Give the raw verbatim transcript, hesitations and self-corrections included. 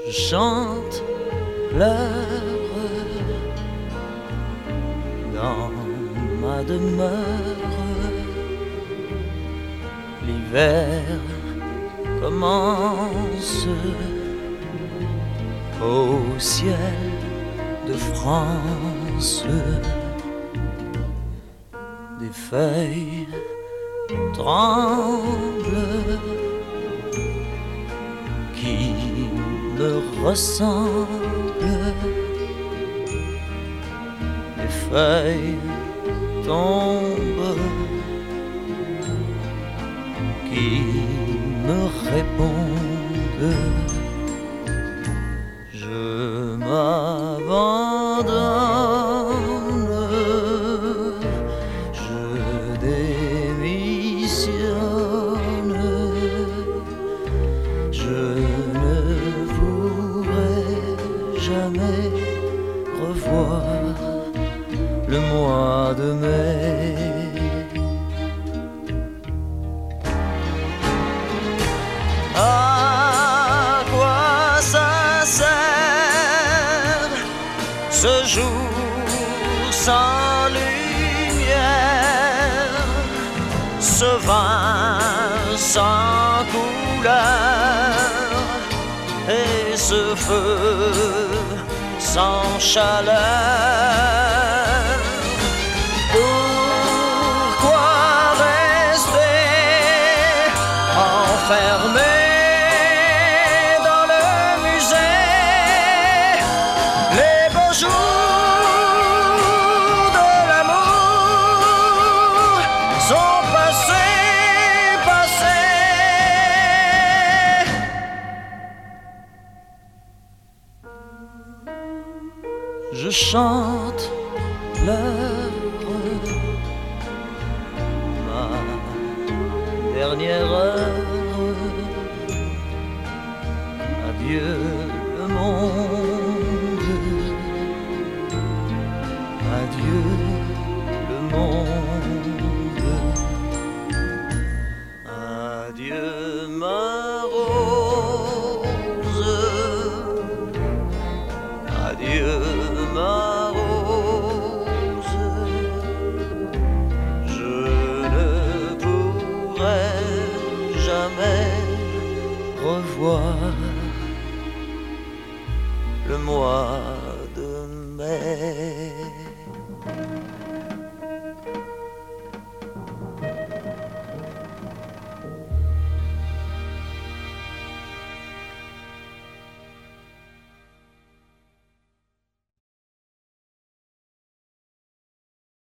je chante l'heure dans ma demeure. L'hiver commence au ciel de France. Des feuilles tremblent qui me ressemblent. Les feuilles tombent qui me répondent. Je m'abandonne, je démissionne, je ne pourrai jamais revoir le mois de mai. À quoi ça sert ce jour sans lumière, ce vin sans couleur et ce feu sans chaleur? Pourquoi rester enfermé je chante l'heure, ma dernière heure. Adieu le monde, adieu le monde, adieu ma rose, adieu ma rose. Je ne pourrai jamais revoir le mois de mai.